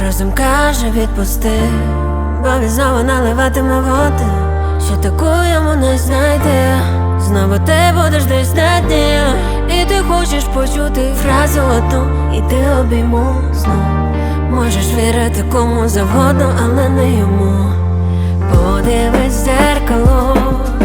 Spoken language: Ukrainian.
Розум каже відпусти, бо він знову наливатиме води, що таку йому не знайде. Знову ти будеш десь на дні, і ти хочеш почути фразу одну, і ти обійму знов. Можеш вірити кому завгодно, але не йому. Подивись в дзеркало,